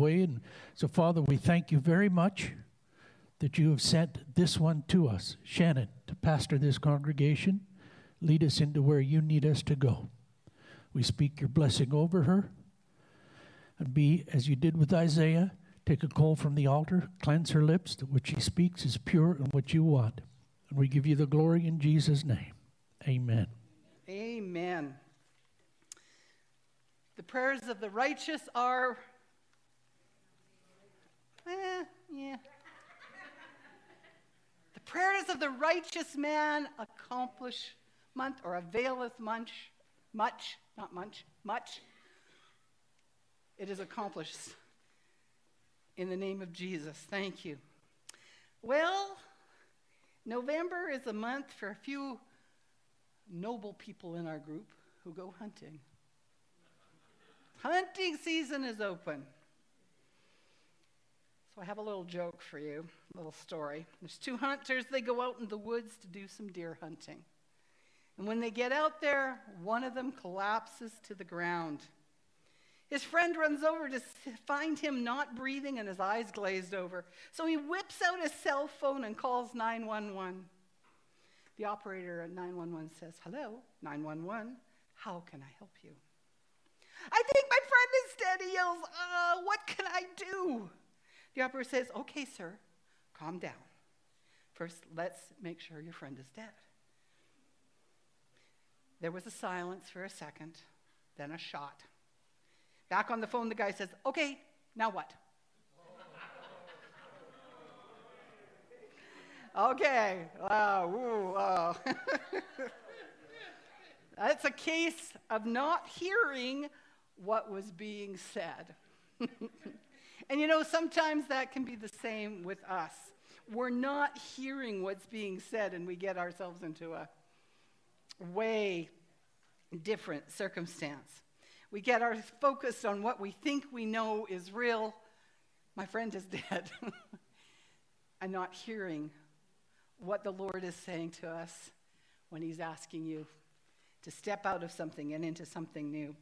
away. And so, Father, we thank you very much that you have sent this one to us, Shannon, to pastor this congregation, lead us into where you need us to go. We speak your blessing over her, and be, as you did with Isaiah, take a coal from the altar, cleanse her lips, that what she speaks is pure and what you want. And we give you the glory in Jesus' name. Amen. Amen. The prayers of the righteous are, The prayers of the righteous man accomplish or availeth much. It is accomplished in the name of Jesus. Thank you. Well, November is a month for a few noble people in our group who go hunting. Hunting season is open. So I have a little joke for you, a little story. There's two hunters. They go out in the woods to do some deer hunting. And when they get out there, one of them collapses to the ground. His friend runs over to find him not breathing and his eyes glazed over. So he whips out his cell phone and calls 911. The operator at 911 says, "Hello, 911, how can I help you?" "I think my friend is dead," he yells. "What can I do?" The operator says, "Okay, sir, calm down. First, let's make sure your friend is dead." There was a silence for a second, then a shot. Back on the phone, the guy says, "Okay, now what?" Okay. That's a case of not hearing what was being said. And you know, sometimes that can be the same with us. We're not hearing what's being said, and we get ourselves into a way different circumstance. We get our focus on what we think we know is real. My friend is dead. And not hearing what the Lord is saying to us when he's asking you to step out of something and into something new.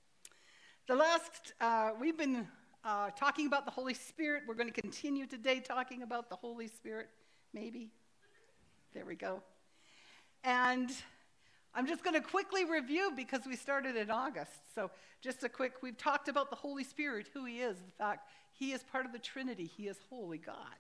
We've been talking about the Holy Spirit. We're going to continue today talking about the Holy Spirit, maybe. There we go. And I'm just going to quickly review because we started in August. So we've talked about the Holy Spirit, who he is, the fact he is part of the Trinity. He is holy God.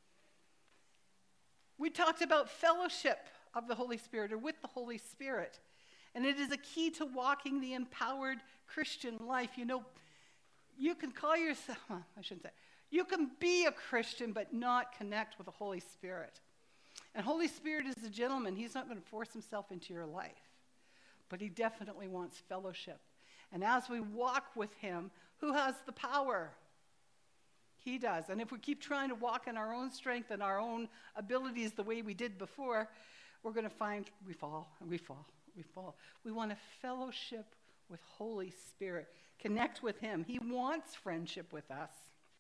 We talked about fellowship of the Holy Spirit or with the Holy Spirit. And it is a key to walking the empowered Christian life. You know, you can call yourself, you can be a Christian but not connect with the Holy Spirit. And Holy Spirit is a gentleman. He's not going to force himself into your life. But he definitely wants fellowship. And as we walk with him, who has the power? He does. And if we keep trying to walk in our own strength and our own abilities the way we did before, we're going to find we fall. We want to fellowship with Holy Spirit. Connect with him. He wants friendship with us.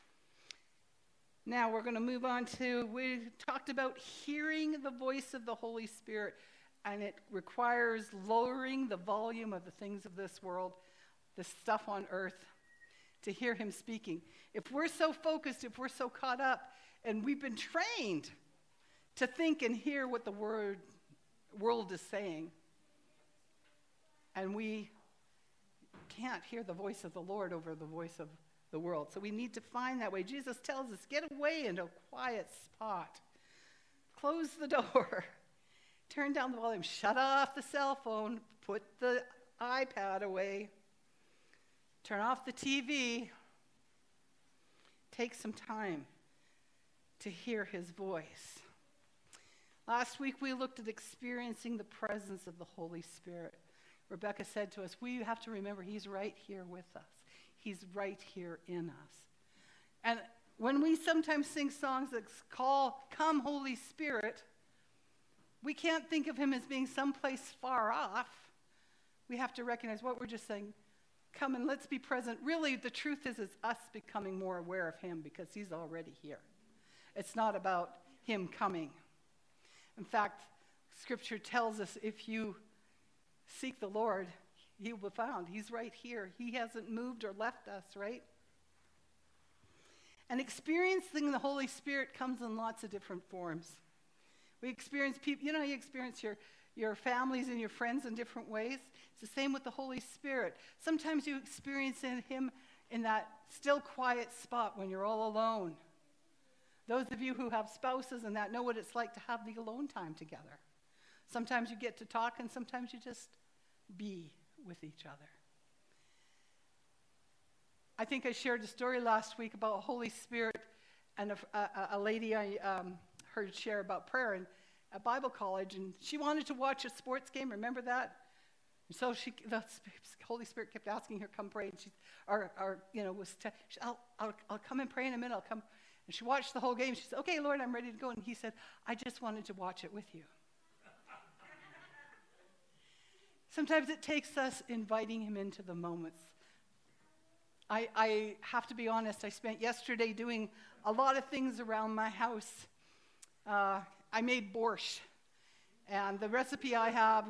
Now we're going to move on we talked about hearing the voice of the Holy Spirit, and it requires lowering the volume of the things of this world, the stuff on earth, to hear him speaking. If we're so focused, if we're so caught up, and we've been trained to think and hear what the world is saying, and we can't hear the voice of the Lord over the voice of the world. So we need to find that way. Jesus tells us, get away into a quiet spot. Close the door. Turn down the volume. Shut off the cell phone. Put the iPad away. Turn off the TV. Take some time to hear his voice. Last week we looked at experiencing the presence of the Holy Spirit. Rebecca said to us, we have to remember he's right here with us. He's right here in us. And when we sometimes sing songs that call, "Come, Holy Spirit," we can't think of him as being someplace far off. We have to recognize what we're just saying. Come and let's be present. Really, the truth is us becoming more aware of him because he's already here. It's not about him coming. In fact, Scripture tells us if you seek the Lord, he will be found. He's right here. He hasn't moved or left us, right? And experiencing the Holy Spirit comes in lots of different forms. We experience people, you experience your families and your friends in different ways. It's the same with the Holy Spirit. Sometimes you experience him in that still quiet spot when you're all alone. Those of you who have spouses and that know what it's like to have the alone time together. Sometimes you get to talk and sometimes you just be with each other. I think I shared a story last week about Holy Spirit and a lady I heard share about prayer at Bible college, and she wanted to watch a sports game. Remember that? And so the Holy Spirit kept asking her, "Come pray." And I'll come and pray in a minute. I'll come. And she watched the whole game. She said, "Okay, Lord, I'm ready to go." And he said, "I just wanted to watch it with you." Sometimes it takes us inviting him into the moments. I have to be honest, I spent yesterday doing a lot of things around my house. I made borscht, and the recipe I have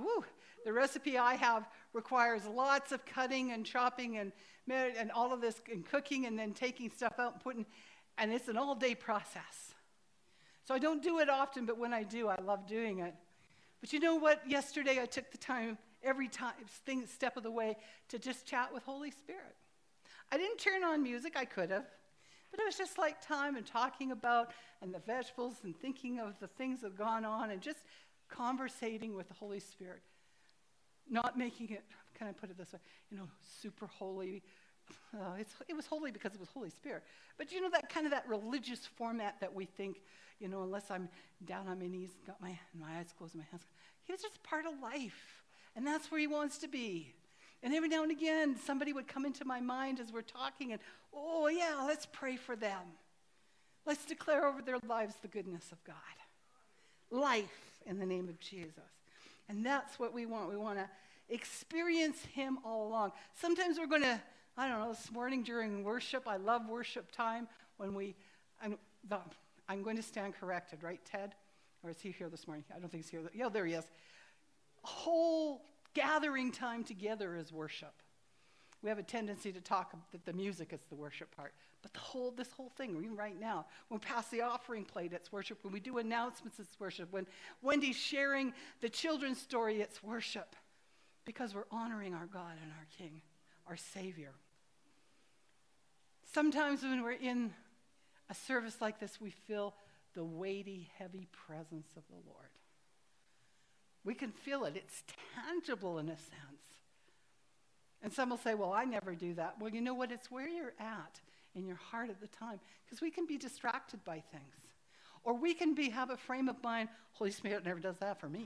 requires lots of cutting and chopping and all of this and cooking and then taking stuff out and putting, and it's an all-day process. So I don't do it often, but when I do, I love doing it. But you know what? Yesterday I took the time, step of the way, to just chat with Holy Spirit. I didn't turn on music, I could have, but it was just like time and talking about and the vegetables and thinking of the things that have gone on and just conversating with the Holy Spirit. Not making it, can I put it this way, super holy. It was holy because it was Holy Spirit. But that religious format that we think, unless I'm down on my knees, got my eyes closed, my hands closed. He was just part of life. And that's where he wants to be. And every now and again, somebody would come into my mind as we're talking and, oh yeah, let's pray for them. Let's declare over their lives the goodness of God. Life in the name of Jesus. And that's what we want. We want to experience him all along. Sometimes we're going to, this morning during worship, I love worship time, when I'm going to stand corrected, right, Ted? Or is he here this morning? I don't think he's here. Yeah, there he is. Whole gathering time together is worship. We have a tendency to talk that the music is the worship part. But this whole thing, even right now, when we pass the offering plate, it's worship. When we do announcements, it's worship. When Wendy's sharing the children's story, it's worship. Because we're honoring our God and our King, our Savior. Sometimes when we're in a service like this, we feel the weighty, heavy presence of the Lord. We can feel it. It's tangible in a sense. And some will say, well, I never do that. Well, you know what? It's where you're at in your heart at the time. Because we can be distracted by things. Or we can have a frame of mind, Holy Spirit never does that for me.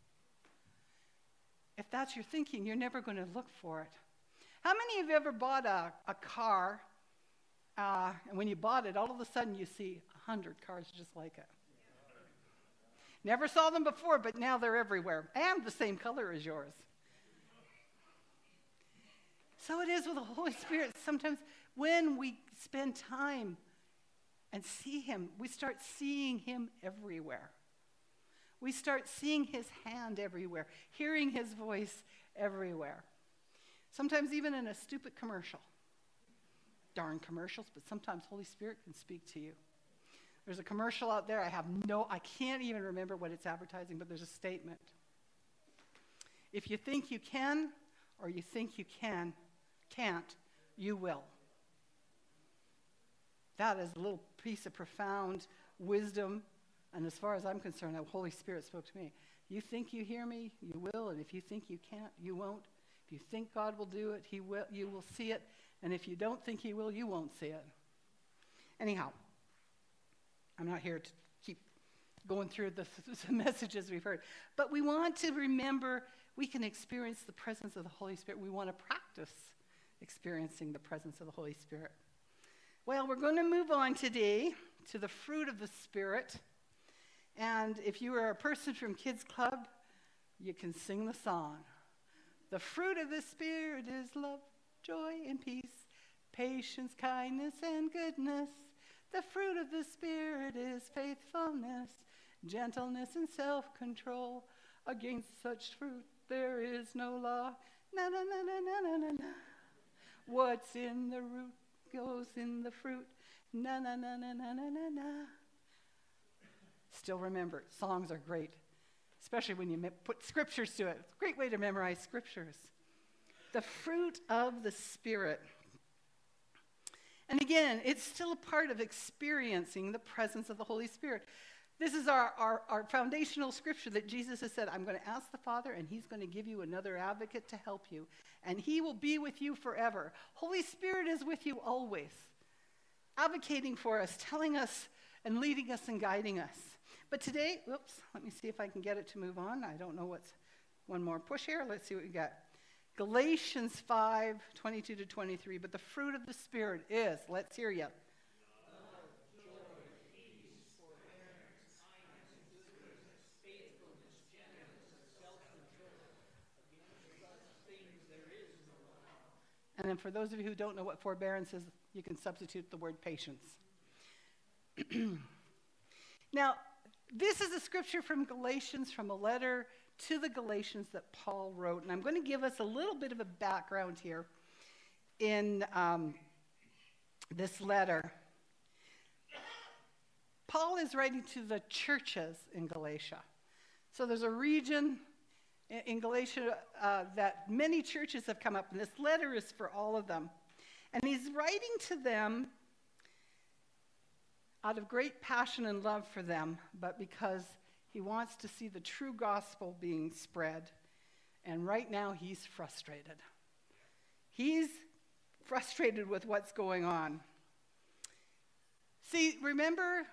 If that's your thinking, you're never going to look for it. How many of you ever bought a car, and when you bought it, all of a sudden you see 100 cars just like it? Never saw them before, but now they're everywhere. And the same color as yours. So it is with the Holy Spirit. Sometimes when we spend time and see him, we start seeing him everywhere. We start seeing his hand everywhere, hearing his voice everywhere. Sometimes even in a stupid commercial. Darn commercials, but sometimes Holy Spirit can speak to you. There's a commercial out there, I can't even remember what it's advertising, but there's a statement. If you think you can, or you think you can't, you will. That is a little piece of profound wisdom, and as far as I'm concerned, the Holy Spirit spoke to me. You think you hear me, you will, and if you think you can't, you won't. If you think God will do it, you will see it, and if you don't think he will, you won't see it. Anyhow, I'm not here to keep going through the messages we've heard. But we want to remember we can experience the presence of the Holy Spirit. We want to practice experiencing the presence of the Holy Spirit. Well, we're going to move on today to the fruit of the Spirit. And if you are a person from Kids Club, you can sing the song. The fruit of the Spirit is love, joy, and peace, patience, kindness, and goodness. The fruit of the Spirit is faithfulness, gentleness, and self-control. Against such fruit there is no law. Na na na na na na na. What's in the root goes in the fruit. Na, na, na, na, na, na, na, na. Still remember, songs are great, especially when you put scriptures to it. It's a great way to memorize scriptures. The fruit of the Spirit. And again, it's still a part of experiencing the presence of the Holy Spirit. This is our foundational scripture that Jesus has said, I'm going to ask the Father, and he's going to give you another advocate to help you. And he will be with you forever. Holy Spirit is with you always, advocating for us, telling us and leading us and guiding us. But today, let me see if I can get it to move on. I don't know what's one more push here. Let's see what we got. Galatians 5:22-23. But the fruit of the Spirit is, let's hear you. And then for those of you who don't know what forbearance is, you can substitute the word patience. Now, this is a scripture from Galatians, from a letter to the Galatians that Paul wrote. And I'm going to give us a little bit of a background here in this letter. Paul is writing to the churches in Galatia. So there's a region in Galatia that many churches have come up, and this letter is for all of them. And he's writing to them out of great passion and love for them, but because he wants to see the true gospel being spread. And right now, he's frustrated. He's frustrated with what's going on. See, remember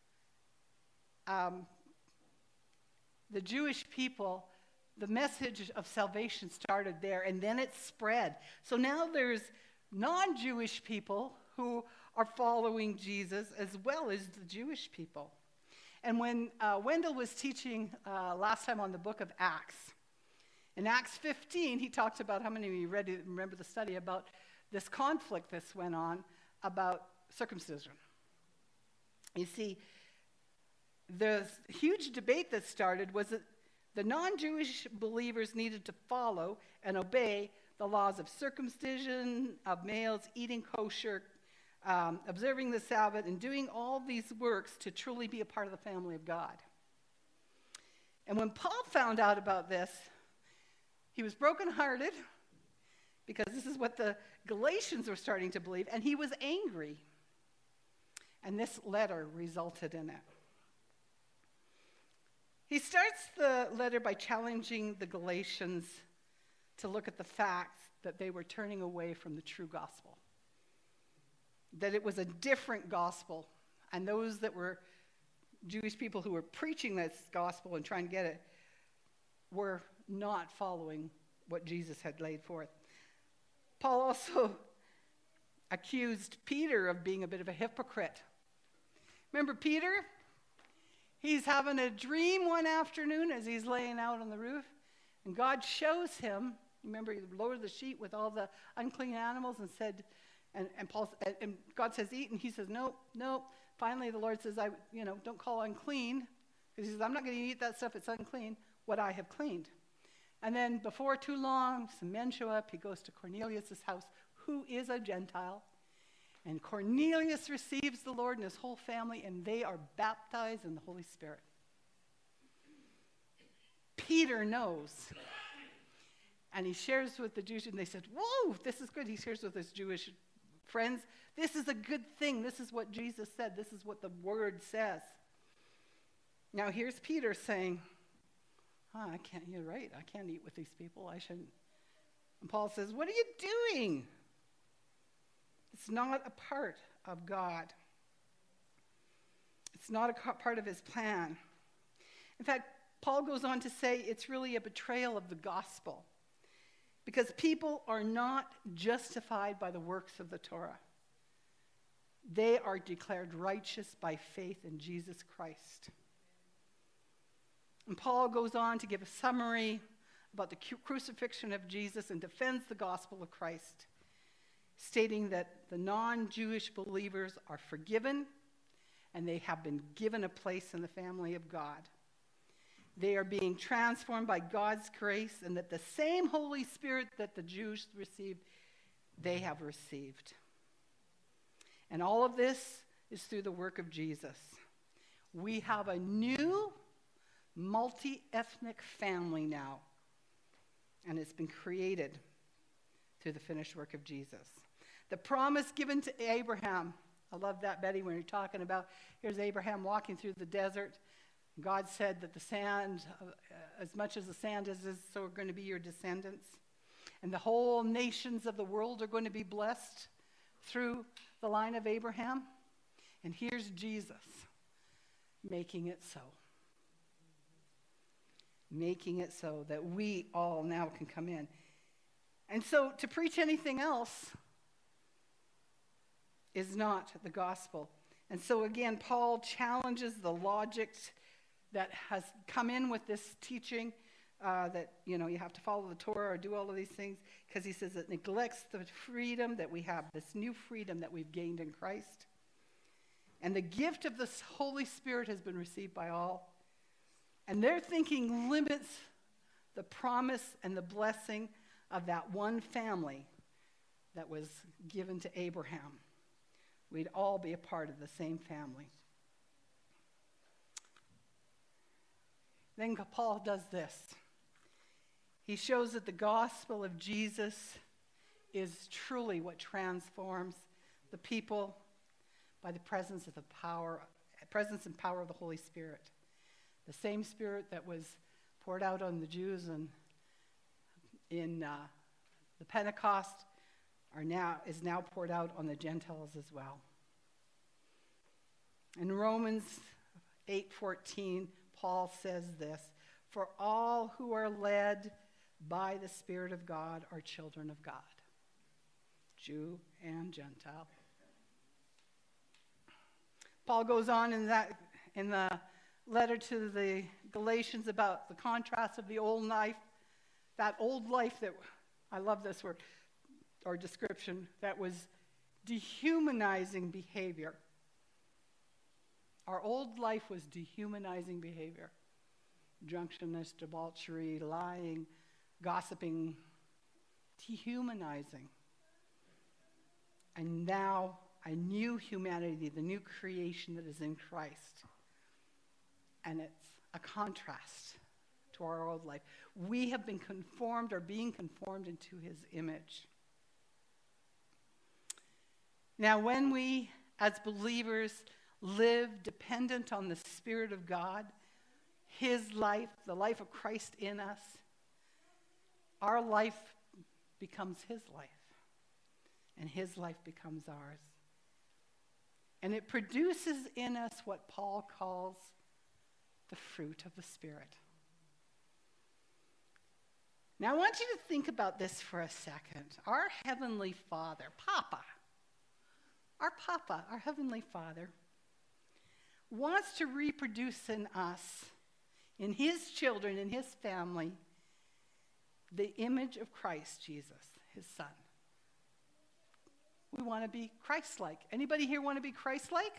the Jewish people, the message of salvation started there, and then it spread. So now there's non-Jewish people who are following Jesus as well as the Jewish people. And when Wendell was teaching last time on the book of Acts, in Acts 15, he talked about, how many of you remember the study about this conflict that went on about circumcision? You see, the huge debate that started was that the non-Jewish believers needed to follow and obey the laws of circumcision, of males, eating kosher, observing the Sabbath, and doing all these works to truly be a part of the family of God. And when Paul found out about this, he was brokenhearted, because this is what the Galatians were starting to believe, and he was angry. And this letter resulted in it. He starts the letter by challenging the Galatians to look at the facts that they were turning away from the true gospel. That it was a different gospel, and those that were Jewish people who were preaching this gospel and trying to get it were not following what Jesus had laid forth. Paul also accused Peter of being a bit of a hypocrite. Remember Peter? He's having a dream one afternoon as he's laying out on the roof, and God shows him. Remember, he lowered the sheet with all the unclean animals and said, and God says, eat, and he says, no. Finally, the Lord says, don't call unclean, because he says, I'm not going to eat that stuff, it's unclean, what I have cleaned. And then before too long, some men show up. He goes to Cornelius' house, who is a Gentile. And Cornelius receives the Lord and his whole family, and they are baptized in the Holy Spirit. Peter knows. And he shares with the Jews, and they said, whoa, this is good. He shares with his Jewish friends, this is a good thing. This is what Jesus said. This is what the word says. Now here's Peter saying, you're right. I can't eat with these people. I shouldn't. And Paul says, what are you doing? It's not a part of God. It's not a part of his plan. In fact, Paul goes on to say it's really a betrayal of the gospel, because people are not justified by the works of the Torah. They are declared righteous by faith in Jesus Christ. And Paul goes on to give a summary about the crucifixion of Jesus and defends the gospel of Christ, stating that the non-Jewish believers are forgiven and they have been given a place in the family of God. They are being transformed by God's grace, and that the same Holy Spirit that the Jews received, they have received. And all of this is through the work of Jesus. We have a new multi-ethnic family now, and it's been created through the finished work of Jesus. The promise given to Abraham, I love that, Betty, when you're talking about, here's Abraham walking through the desert. God said that the sand, as much as the sand is, so are going to be your descendants. And the whole nations of the world are going to be blessed through the line of Abraham. And here's Jesus making it so. Making it so that we all now can come in. And so to preach anything else is not the gospel. And so again, Paul challenges the logic that has come in with this teaching that, you have to follow the Torah or do all of these things, because he says it neglects the freedom that we have, this new freedom that we've gained in Christ. And the gift of the Holy Spirit has been received by all. And their thinking limits the promise and the blessing of that one family that was given to Abraham. We'd all be a part of the same family. Then Paul does this. He shows that the gospel of Jesus is truly what transforms the people by the presence and power of the Holy Spirit. The same Spirit that was poured out on the Jews in the Pentecost is now poured out on the Gentiles as well. In Romans 8:14, Paul says this, "For all who are led by the Spirit of God are children of God," Jew and Gentile. Paul goes on in the letter to the Galatians about the contrast of the old life, that old life that, I love this word, or description, that was dehumanizing behavior. Our old life was dehumanizing behavior. Drunkenness, debauchery, lying, gossiping, dehumanizing. And now a new humanity, the new creation that is in Christ. And it's a contrast to our old life. We have been conformed or being conformed into his image. Now, when we as believers live dependent on the Spirit of God, his life, the life of Christ in us, our life becomes his life, and his life becomes ours. And it produces in us what Paul calls the fruit of the Spirit. Now, I want you to think about this for a second. Our Heavenly Father, Papa, our Heavenly Father, wants to reproduce in us, in his children, in his family, the image of Christ Jesus, his Son. We want to be Christ-like. Anybody here want to be Christ-like?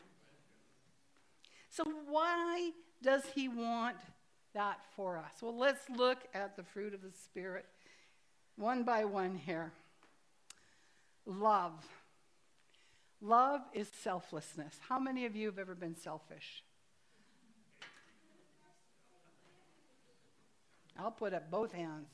So why does he want that for us? Well, let's look at the fruit of the Spirit one by one here. Love. Love is selflessness. How many of you have ever been selfish? I'll put up both hands.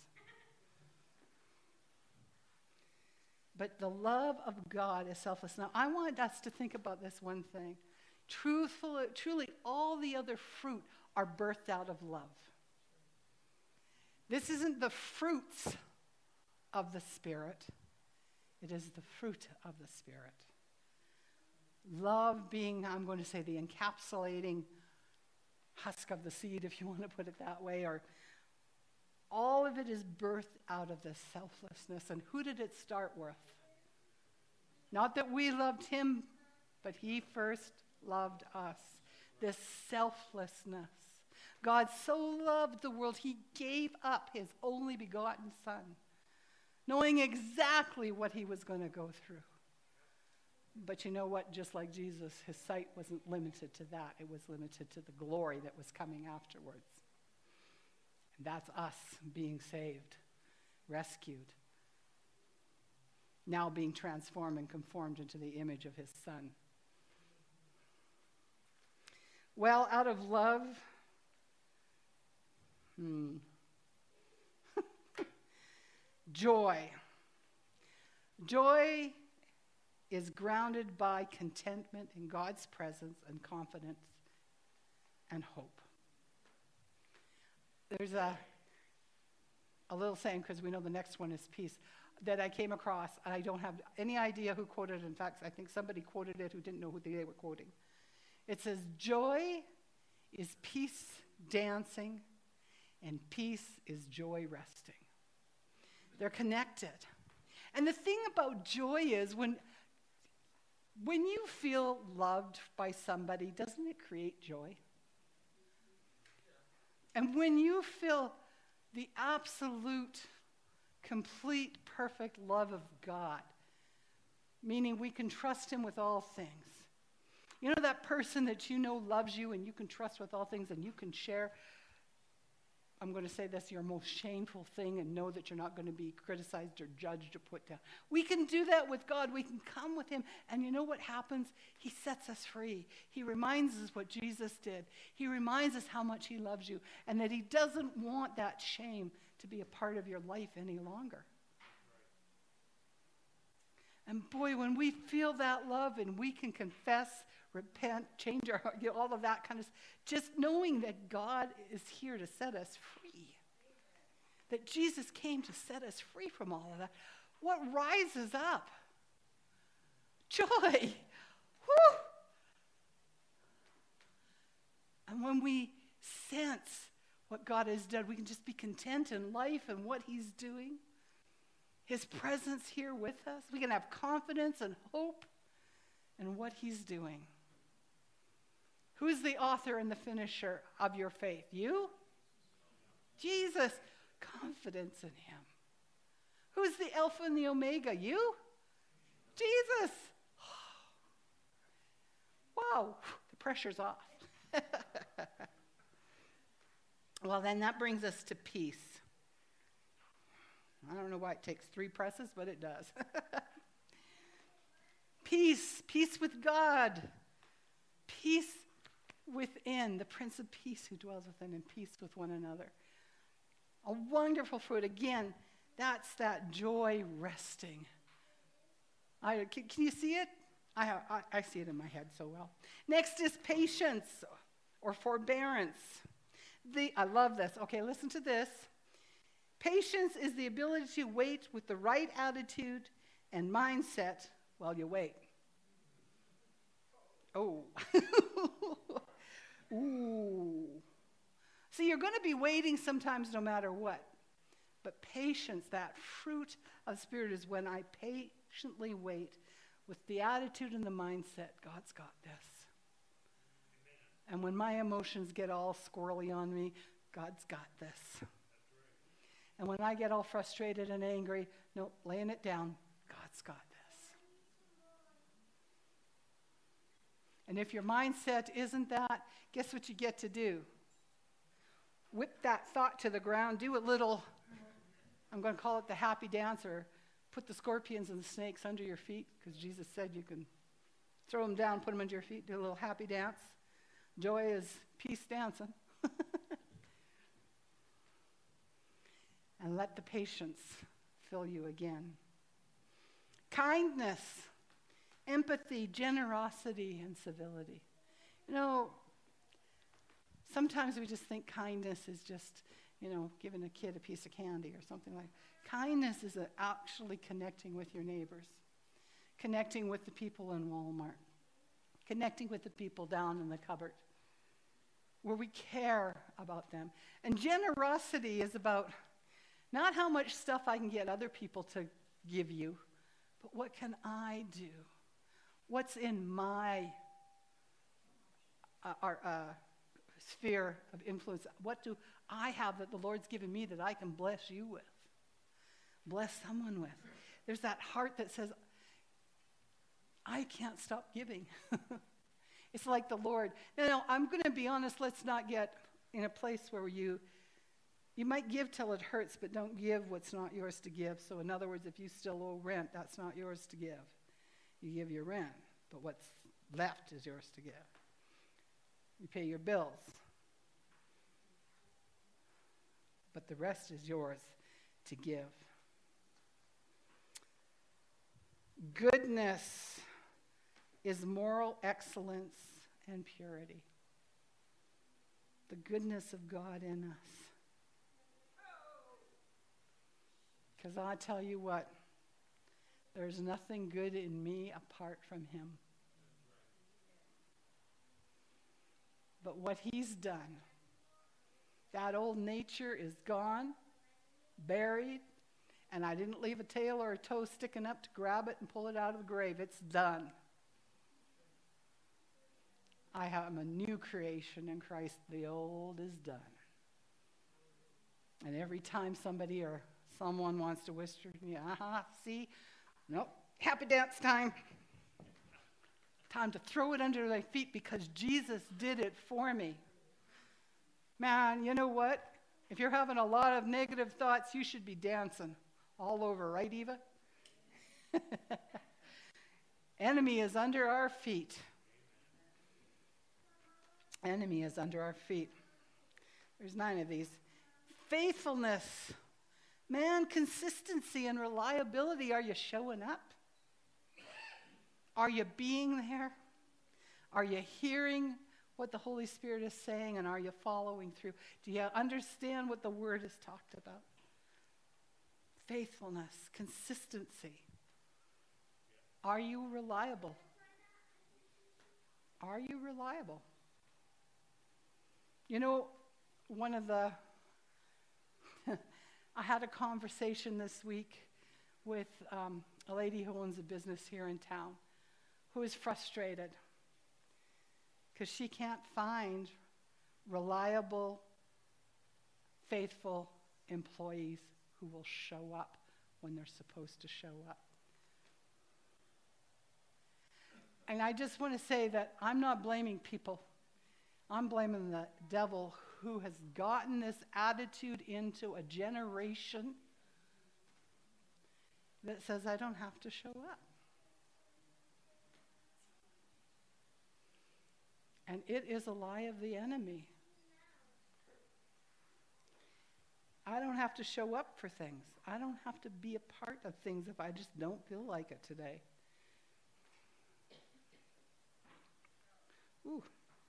But the love of God is selfless. Now, I want us to think about this one thing. Truly, all the other fruit are birthed out of love. This isn't the fruits of the Spirit. It is the fruit of the Spirit. Love being, I'm going to say, the encapsulating husk of the seed, if you want to put it that way, or all of it is birthed out of this selflessness. And who did it start with? Not that we loved him, but he first loved us. This selflessness. God so loved the world, he gave up his only begotten Son, knowing exactly what he was going to go through. But you know what? Just like Jesus, his sight wasn't limited to that. It was limited to the glory that was coming afterwards. And that's us being saved, rescued, now being transformed and conformed into the image of his Son. Well, out of love, joy. Joy is grounded by contentment in God's presence and confidence and hope. There's a little saying, because we know the next one is peace, that I came across, and I don't have any idea who quoted it. In fact, I think somebody quoted it who didn't know who they were quoting. It says, joy is peace dancing, and peace is joy resting. They're connected. And the thing about joy is when you feel loved by somebody, doesn't it create joy? And when you feel the absolute, complete, perfect love of God, meaning we can trust him with all things. You know that person that you know loves you and you can trust with all things and you can share, I'm going to say this, your most shameful thing, and know that you're not going to be criticized or judged or put down. We can do that with God. We can come with him, and you know what happens? He sets us free. He reminds us what Jesus did. He reminds us how much he loves you, and that he doesn't want that shame to be a part of your life any longer. And boy, when we feel that love and we can confess, repent, change our heart, all of that kind of stuff, just knowing that God is here to set us free, that Jesus came to set us free from all of that, what rises up? Joy. Whew. And when we sense what God has done, we can just be content in life and what he's doing. His presence here with us. We can have confidence and hope in what he's doing. Who's the author and the finisher of your faith? You? Jesus. Confidence in him. Who's the Alpha and the Omega? You? Jesus. Wow, the pressure's off. Well, then that brings us to peace. I don't know why it takes 3 presses, but it does. Peace with God. Peace within, the Prince of Peace who dwells within, and peace with one another. A wonderful fruit. Again, that's that joy resting. Can you see it? I see it in my head so well. Next is patience or forbearance. I love this. Okay, listen to this. Patience is the ability to wait with the right attitude and mindset while you wait. Oh. Ooh. See, you're going to be waiting sometimes no matter what. But patience, that fruit of the Spirit, is when I patiently wait with the attitude and the mindset, God's got this. And when my emotions get all squirrely on me, God's got this. And when I get all frustrated and angry, no, laying it down, God's got this. And if your mindset isn't that, guess what you get to do? Whip that thought to the ground, do a little, I'm going to call it the happy dance, or put the scorpions and the snakes under your feet, because Jesus said you can throw them down, put them under your feet, do a little happy dance. Joy is peace dancing. And let the patience fill you again. Kindness, empathy, generosity, and civility. You know, sometimes we just think kindness is just, giving a kid a piece of candy or something like that. Kindness is actually connecting with your neighbors, connecting with the people in Walmart, connecting with the people down in the cupboard, where we care about them. And generosity is about not how much stuff I can get other people to give you, but what can I do? What's in my sphere of influence? What do I have that the Lord's given me that I can bless you with? Bless someone with. There's that heart that says, I can't stop giving. It's like the Lord. Now, I'm going to be honest, let's not get in a place where you might give till it hurts, but don't give what's not yours to give. So in other words, if you still owe rent, that's not yours to give. You give your rent, but what's left is yours to give. You pay your bills. But the rest is yours to give. Goodness is moral excellence and purity. The goodness of God in us. Because I tell you what, there's nothing good in me apart from him. But what he's done, that old nature is gone, buried, and I didn't leave a tail or a toe sticking up to grab it and pull it out of the grave. It's done. I am a new creation in Christ. The old is done. And every time somebody or someone wants to whisper to me, see? Nope, happy dance time. Time to throw it under my feet because Jesus did it for me. Man, you know what? If you're having a lot of negative thoughts, you should be dancing all over, right, Eva? Enemy is under our feet. Enemy is under our feet. There's 9 of these. Faithfulness. Man, consistency and reliability. Are you showing up? Are you being there? Are you hearing what the Holy Spirit is saying, and are you following through? Do you understand what the Word has talked about? Faithfulness, consistency. Are you reliable? Are you reliable? You know, I had a conversation this week with a lady who owns a business here in town who is frustrated because she can't find reliable, faithful employees who will show up when they're supposed to show up. And I just want to say that I'm not blaming people. I'm blaming the devil who has gotten this attitude into a generation that says, I don't have to show up. And it is a lie of the enemy. I don't have to show up for things. I don't have to be a part of things if I just don't feel like it today. Ooh.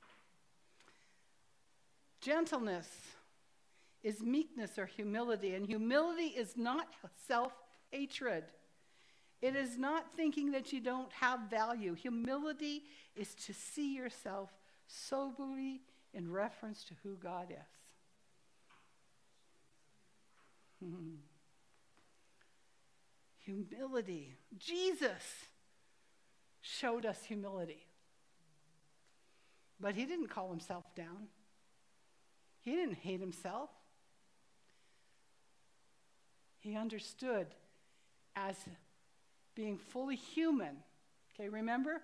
Gentleness is meekness or humility, and humility is not self-hatred. It is not thinking that you don't have value. Humility is to see yourself soberly in reference to who God is. Humility. Jesus showed us humility. But he didn't call himself down. He didn't hate himself. He understood as being fully human. Okay, remember?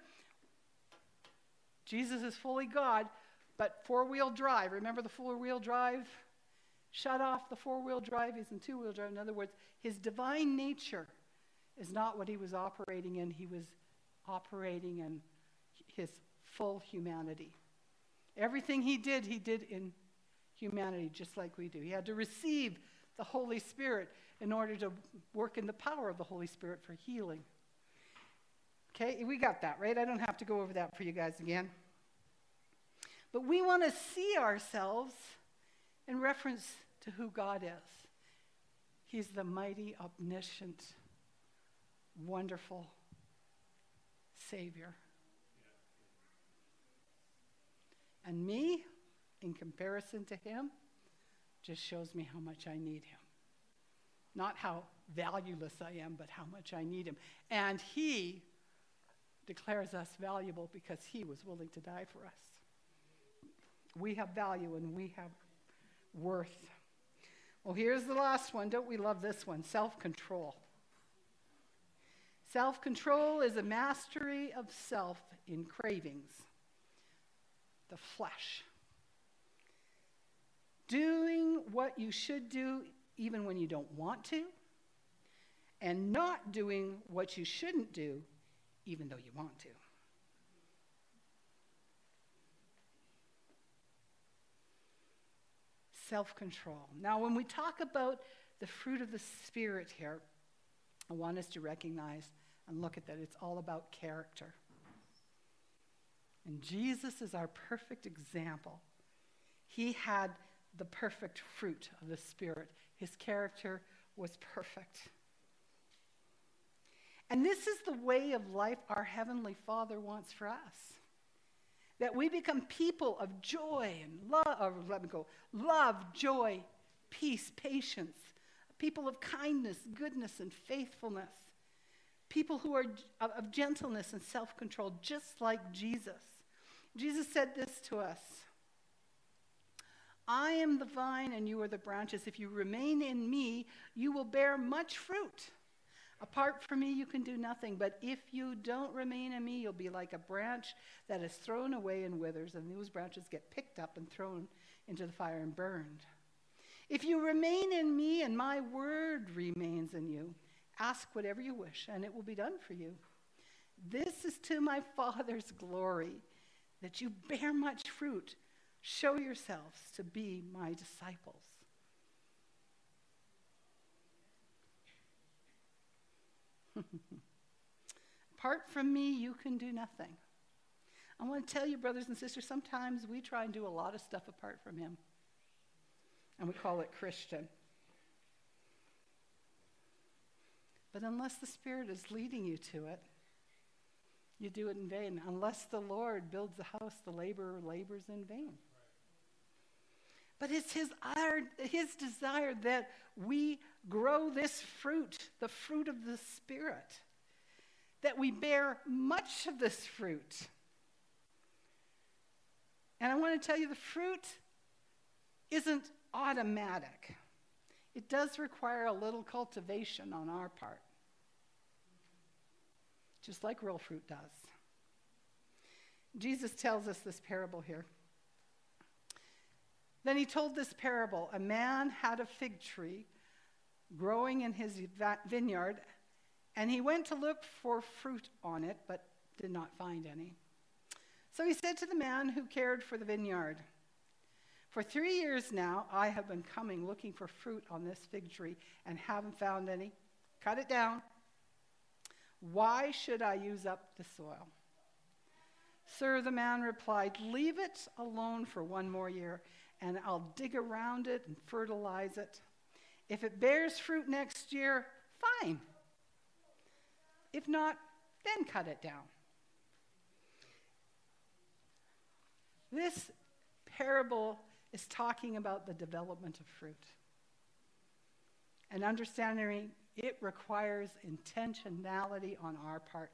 Jesus is fully God, but four-wheel drive. Remember the four-wheel drive? Shut off the four-wheel drive. He's in two-wheel drive. In other words, his divine nature is not what he was operating in. He was operating in his full humanity. Everything he did in humanity, just like we do. He had to receive the Holy Spirit in order to work in the power of the Holy Spirit for healing. Okay, we got that, right? I don't have to go over that for you guys again. But we want to see ourselves in reference to who God is. He's the mighty, omniscient, wonderful Savior. And me, in comparison to him, just shows me how much I need him. Not how valueless I am, but how much I need him. And he declares us valuable because he was willing to die for us. We have value and we have worth. Well, here's the last one. Don't we love this one? Self-control. Self-control is a mastery of self in cravings. The flesh. Doing what you should do even when you don't want to, and not doing what you shouldn't do even though you want to. self-control. Now, when we talk about the fruit of the Spirit here, I want us to recognize and look at that. It's all about character. And Jesus is our perfect example. He had the perfect fruit of the Spirit. His character was perfect. And this is the way of life our Heavenly Father wants for us. That we become people of joy and love, joy, peace, patience, people of kindness, goodness, and faithfulness, people who are of gentleness and self-control, just like Jesus. Jesus said this to us, I am the vine and you are the branches. If you remain in me, you will bear much fruit. Apart from me, you can do nothing. But if you don't remain in me, you'll be like a branch that is thrown away and withers, and those branches get picked up and thrown into the fire and burned. If you remain in me and my word remains in you, ask whatever you wish, and it will be done for you. This is to my Father's glory, that you bear much fruit. Show yourselves to be my disciples. Apart from me, you can do nothing. I want to tell you, brothers and sisters, sometimes we try and do a lot of stuff apart from him. And we call it Christian. But unless the Spirit is leading you to it, you do it in vain. Unless the Lord builds the house, the laborer labors in vain. But it's his desire that we grow this fruit, the fruit of the Spirit, that we bear much of this fruit. And I want to tell you, the fruit isn't automatic. It does require a little cultivation on our part, just like real fruit does. Jesus tells us this parable here. Then he told this parable. A man had a fig tree growing in his vineyard, and he went to look for fruit on it, but did not find any. So he said to the man who cared for the vineyard, for 3 years now, I have been coming looking for fruit on this fig tree and haven't found any. Cut it down. Why should I use up the soil? Sir, the man replied, leave it alone for 1 more year, and I'll dig around it and fertilize it. If it bears fruit next year, fine. If not, then cut it down. This parable is talking about the development of fruit. And understanding it requires intentionality on our part.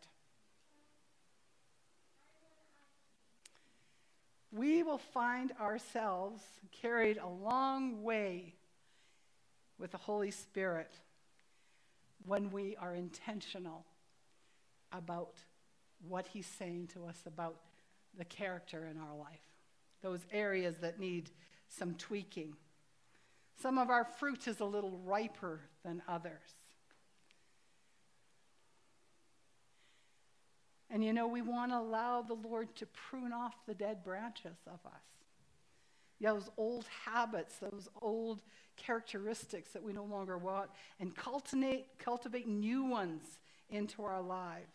We will find ourselves carried a long way with the Holy Spirit when we are intentional about what he's saying to us about the character in our life, those areas that need some tweaking. Some of our fruit is a little riper than others. And you know, we want to allow the Lord to prune off the dead branches of us. Those old habits, those old characteristics that we no longer want, and cultivate new ones into our lives.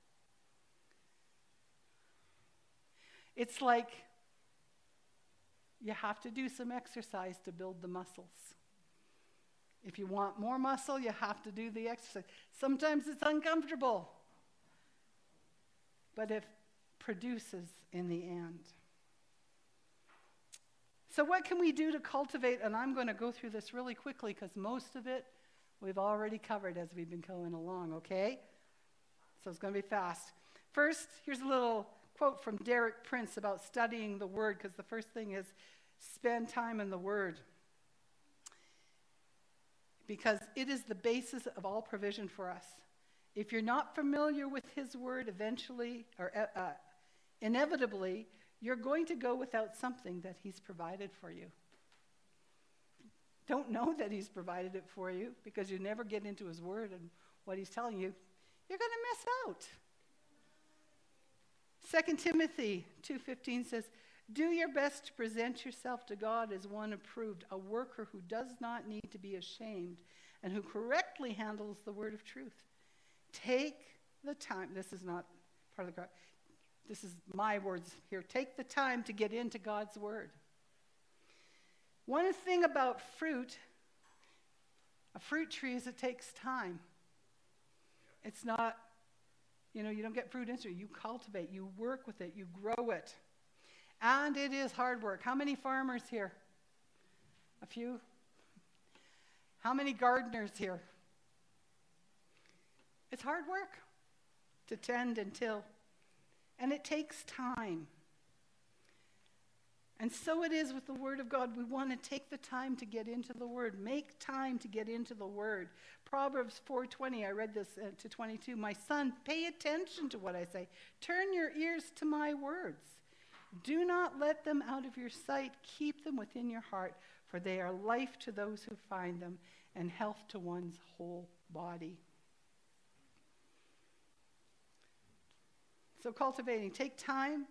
It's like you have to do some exercise to build the muscles. If you want more muscle, you have to do the exercise. Sometimes it's uncomfortable, but it produces in the end. So what can we do to cultivate? And I'm going to go through this really quickly because most of it we've already covered as we've been going along, okay? So it's going to be fast. First, here's a little quote from Derek Prince about studying the Word, because the first thing is spend time in the Word, because it is the basis of all provision for us. If you're not familiar with his Word, eventually, or inevitably, you're going to go without something that he's provided for you. Don't know that he's provided it for you because you never get into his Word and what he's telling you. You're going to miss out. 2 Timothy 2:15 says, Do your best to present yourself to God as one approved, a worker who does not need to be ashamed and who correctly handles the word of truth. Take the time. This is not part of the, this is my words here. Take the time to get into God's word. One thing about fruit, a fruit tree, is it takes time. It's not, you don't get fruit instantly. You cultivate, you work with it, you grow it. And it is hard work. How many farmers here? A few? How many gardeners here? It's hard work to tend and till. And it takes time. And so it is with the Word of God. We want to take the time to get into the Word. Make time to get into the Word. Proverbs 4:20, I read this to 22. My son, pay attention to what I say. Turn your ears to my words. Do not let them out of your sight. Keep them within your heart, for they are life to those who find them and health to one's whole body. So cultivating, take time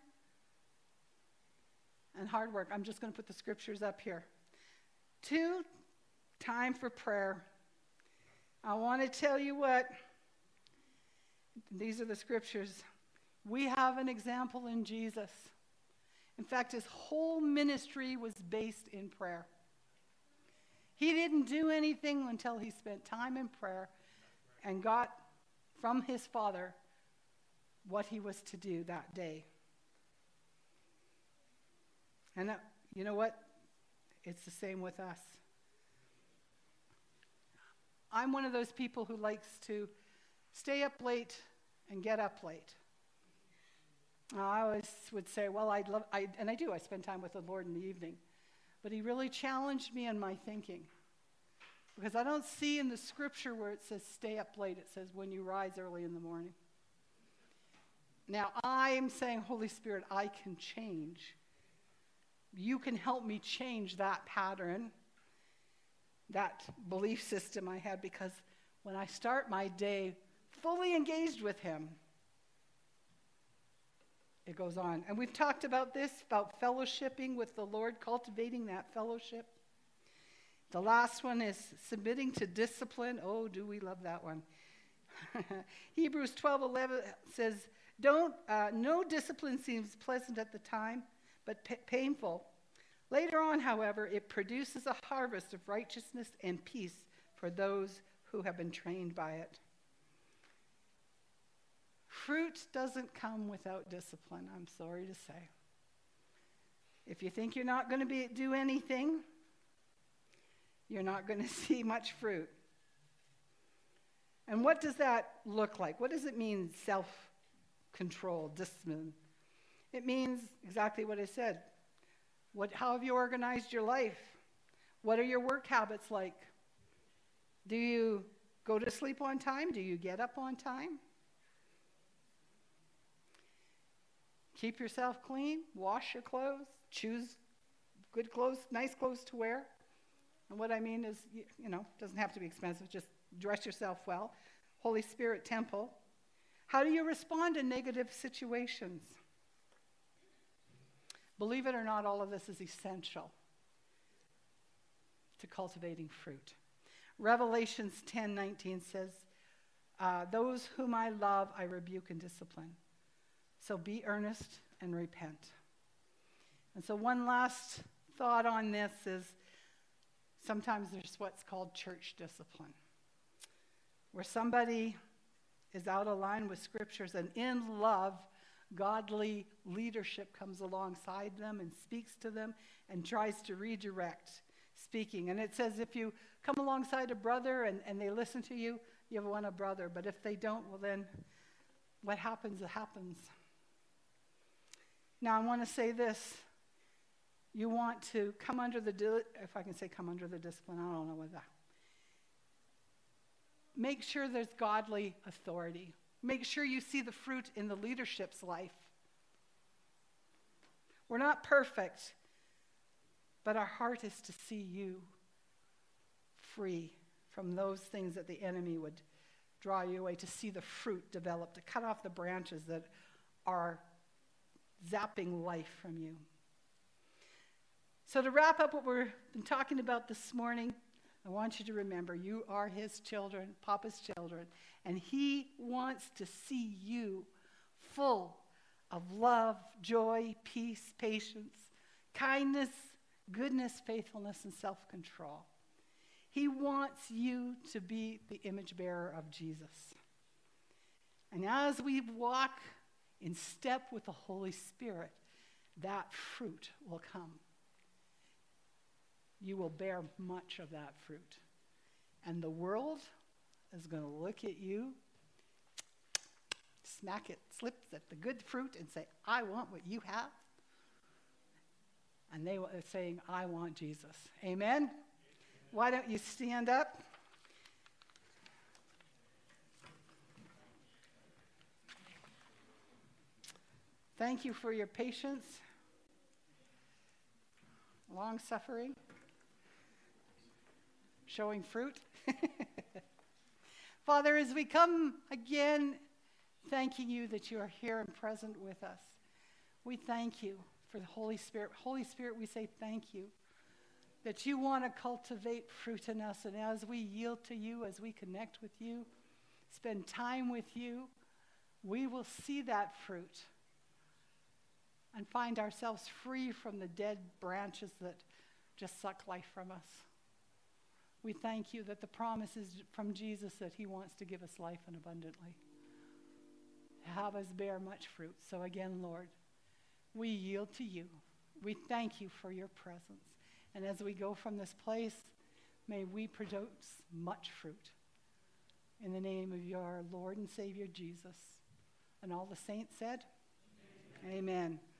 and hard work. I'm just going to put the scriptures up here. 2, time for prayer. I want to tell you what, these are the scriptures. We have an example in Jesus. In fact, his whole ministry was based in prayer. He didn't do anything until he spent time in prayer and got from his Father what he was to do that day. And you know what? It's the same with us. I'm one of those people who likes to stay up late and get up late. I always would say, well, I spend time with the Lord in the evening. But he really challenged me in my thinking. Because I don't see in the scripture where it says stay up late. It says when you rise early in the morning. Now, I am saying, Holy Spirit, I can change. You can help me change that pattern, that belief system I had, because when I start my day fully engaged with him, it goes on. And we've talked about this, about fellowshipping with the Lord, cultivating that fellowship. The last one is submitting to discipline. Oh, do we love that one. Hebrews 12:11 says, no discipline seems pleasant at the time, but painful. Later on, however, it produces a harvest of righteousness and peace for those who have been trained by it. Fruit doesn't come without discipline, I'm sorry to say. If you think you're not going to do anything, you're not going to see much fruit. And what does that look like? What does it mean, self-control, discipline? It means exactly what I said. How have you organized your life? What are your work habits like? Do you go to sleep on time? Do you get up on time? Keep yourself clean, wash your clothes, choose good clothes, nice clothes to wear. And what I mean is, doesn't have to be expensive, just dress yourself well. Holy Spirit temple. How do you respond in negative situations? Believe it or not, all of this is essential to cultivating fruit. Revelations 10:19 says, those whom I love, I rebuke and discipline. So be earnest and repent. And so one last thought on this is sometimes there's what's called church discipline, where somebody is out of line with scriptures, and in love, godly leadership comes alongside them and speaks to them and tries to redirect speaking. And it says if you come alongside a brother and they listen to you, you have won a brother. But if they don't, well then what happens, it happens. Now I want to say this. You want to come under if I can say come under the discipline, I don't know what that. Make sure there's godly authority. Make sure you see the fruit in the leadership's life. We're not perfect, but our heart is to see you free from those things that the enemy would draw you away, to see the fruit develop, to cut off the branches that are zapping life from you. So to wrap up what we've been talking about this morning, I want you to remember you are his children, Papa's children, and he wants to see you full of love, joy, peace, patience, kindness, goodness, faithfulness, and self-control. He wants you to be the image bearer of Jesus. And as we walk in step with the Holy Spirit, that fruit will come. You will bear much of that fruit. And the world is going to look at you, smack it, slips at the good fruit and say, I want what you have. And they are saying, I want Jesus. Amen? Why don't you stand up? Thank you for your patience, long suffering, showing fruit. Father, as we come again, thanking you that you are here and present with us, we thank you for the Holy Spirit. Holy Spirit, we say thank you that you want to cultivate fruit in us. And as we yield to you, as we connect with you, spend time with you, we will see that fruit and find ourselves free from the dead branches that just suck life from us. We thank you that the promise is from Jesus that he wants to give us life and abundantly. Have us bear much fruit. So again, Lord, we yield to you. We thank you for your presence. And as we go from this place, may we produce much fruit. In the name of your Lord and Savior, Jesus. And all the saints said, Amen. Amen.